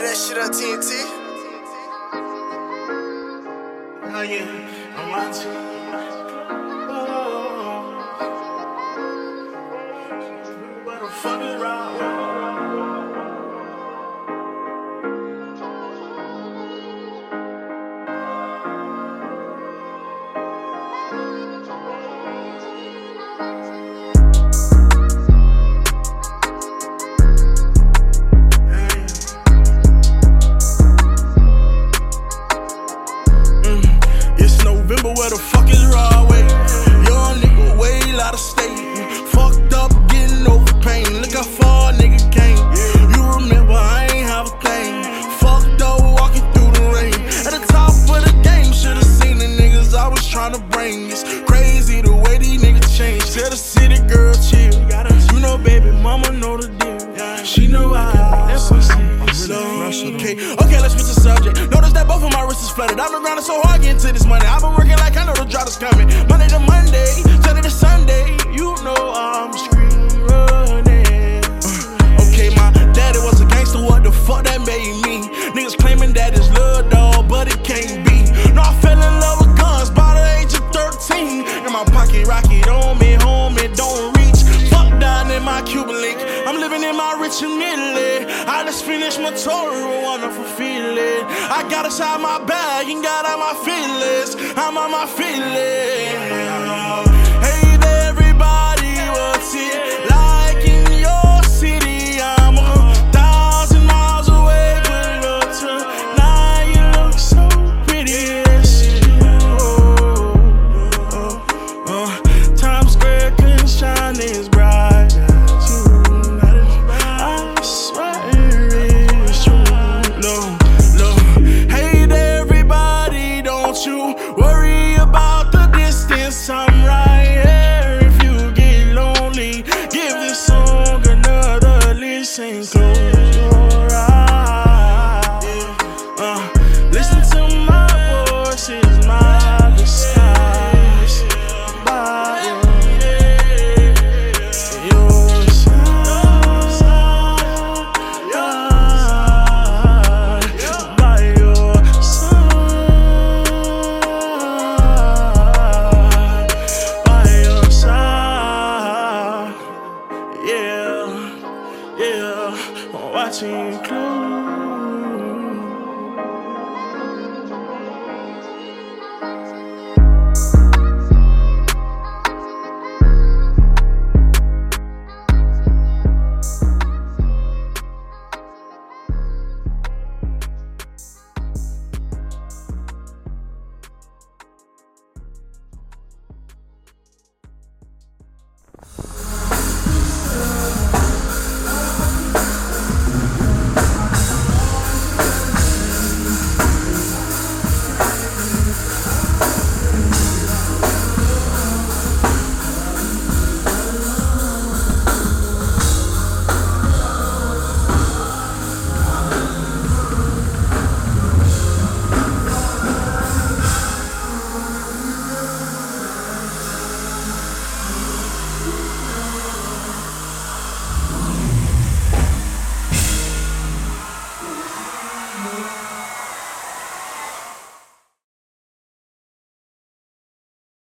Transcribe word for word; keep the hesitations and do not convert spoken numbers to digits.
that shit on T N T. Oh yeah, I'm watching. Oh, what the fuck is wrong? Where the fuck is Broadway? Young nigga way out of state. Fucked up, getting over pain. Look how far a nigga came. You remember I ain't have a thing. Fucked up, walking through the rain. At the top of the game, should've seen the niggas I was trying to bring. It's crazy the way these niggas change. Tell the city girl chill. You know baby mama know the deal. She know I that's what okay, okay, let's switch the subject. Notice that both of my wrists is flooded. I've been grinding so hard getting to this money. I've been working like I know the drought is coming. Monday to Monday, Sunday to Sunday. You know I'm street running. Uh, okay, my daddy was a gangster. What the fuck that made me? Niggas claiming that it's love, dog, but it can't be. No, I fell in love with guns by the age of thirteen. In my pocket, rocket on me, home, it don't reach. Fuck down in my Cuban link. I'm living in my rich and Italy. I just finished my tour, a wonderful feeling. I got inside my bag and got out my feelings. I'm on my feelings. Hey there, everybody, what's it like in your city? I'm a thousand miles away, but look tonight, you look so pretty. Oh, oh, oh. Times Square can shine as bright. Worry about the distance, I'm right here. If you get lonely, give this song another listen. Close your eyes. Uh, listen to my voices, my disguise. By your side, by your side. Yeah, yeah, I'm watching you close.